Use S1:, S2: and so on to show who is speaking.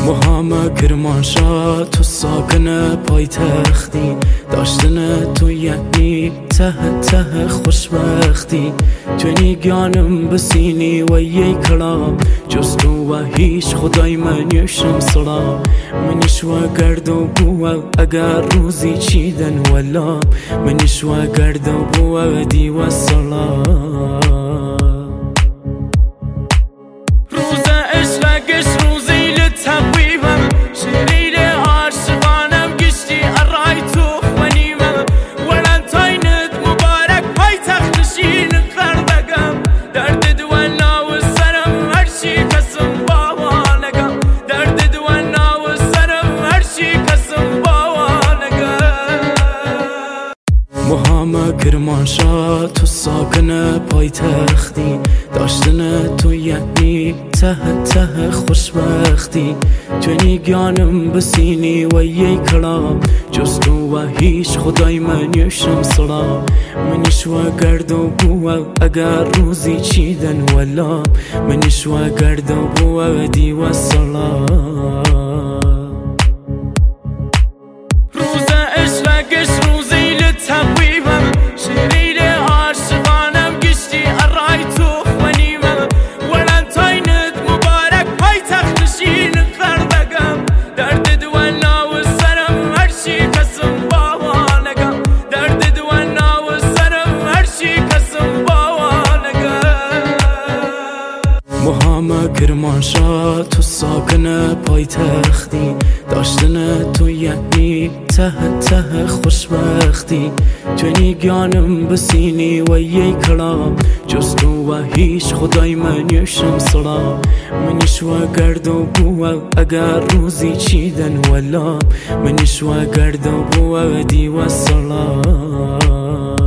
S1: محمد کرمانشاه تو ساکن پایتختی، داشتن تو یعنی ته ته خوشبختی. توی گیانم بسینی و یه کلام جز تو و هیچ خدای من یوشم سلام. منش و گرد و بوا اگر روزی چیدن ولا، منش و گرد و بوا دی و سلام.
S2: روز اشرقش روزی لتقویبم، شیرین عاشقانم گشتی ارای تو خونیمم. ولنتاینت مبارک پای تخت نشین خردگم، درد دوانا و سرم هرچی کسم باوانگم، درد دوانا و سرم هرچی کسم باوانگم.
S1: محمد کرمانشاه تو ساکن پایتختی، داشتن تو یعنی ته ته خوشبختی. توی گیانم بسینی و یه کلام جز تو و هیچ خدای من یوشم سلام. منش و گرد و بوا اگر روزی چیدن ولا، منش و گرد و بوا دی و سلام.
S2: روز اشرقش روزی لتقویبم، شیرین عاشقانم گشتی ارای تو خونیمم. ولنتاینت مبارک پای تخت نشین خردگم، درد دوانا و سرم هرچی کسم باوانگم، درد دوانا و سرم هرچی کسم باوانگم.
S1: محمد کرمانشاه تو ساکن پایتختی، داشتن تو یعنی ته ته خوشبختی. توی گیانم بسینی و یه کلام جز تو و هیچ خدای من یوشم سلام. منش و گرد و بوا اگر روزی چیدن ولا، منش و گرد و بوا دی و سلام.